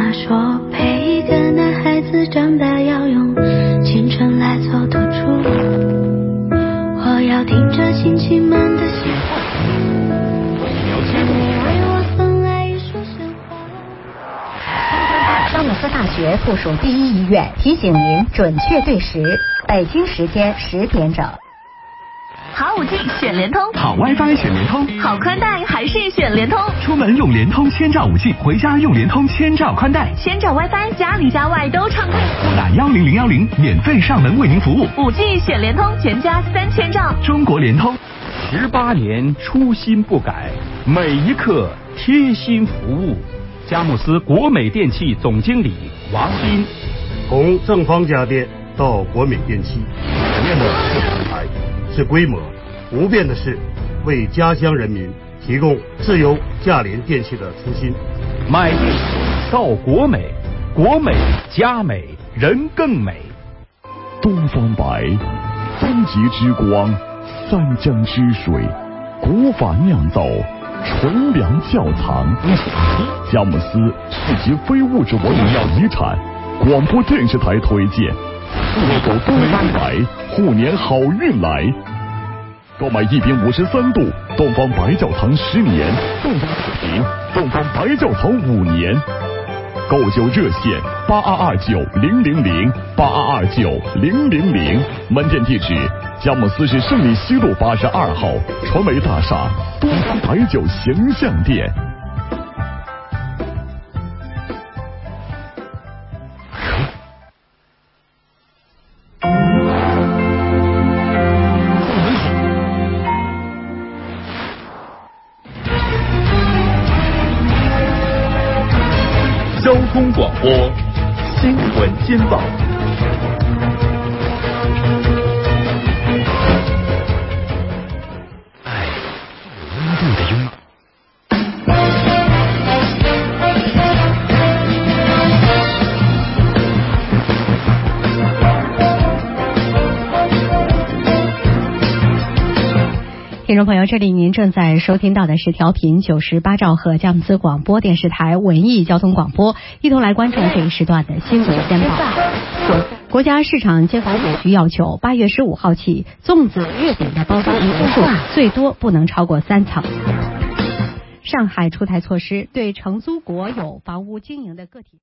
妈说陪一个男孩子长大要用青春来做赌注，我要听着亲戚们的喜欢，为我送来一束鲜花。 佳木斯大学附属第一医院提醒您准确对时，北京时间10点整。 好5G 选联通， 好 WiFi 选联通， 好宽带还是选联通。 出门用联通千兆5G，回家用联通千兆宽带， 千兆 WiFi， 家里家外都畅快。 拨打10010免费上门为您服务。 5G 选联通，全家3000兆。 中国联通 18年初心不改，每一刻贴心服务。佳木斯国美电器总经理王斌。 从正方家电到国美电器，改变的是品牌，是规模，不变的是为家乡人民提供自由价廉电器的初心。 买电到国美，国美家美人更美。 东方白，三极之光，三江之水，古法酿造，纯粮窖藏。佳木斯世界非物质文物遗产，广播电视台推荐。喝口东方白，虎年好运来。购买1瓶53度东方白窖藏10年，东方4瓶东方白窖藏5年。购酒热线82290008229000，门店地址佳木斯市胜利西路82号传媒大厦东方白酒形象店。 交通广播新闻简报。 爱有温度的拥抱。 听众朋友，这里您正在收听到的是调频98兆赫佳木斯广播电视台文艺交通广播，一同来关注这一时段的新闻简报。国家市场监管总局要求8月15号起，粽子、月饼的包装层数最多不能超过3层。上海出台措施，对承租国有房屋经营的个体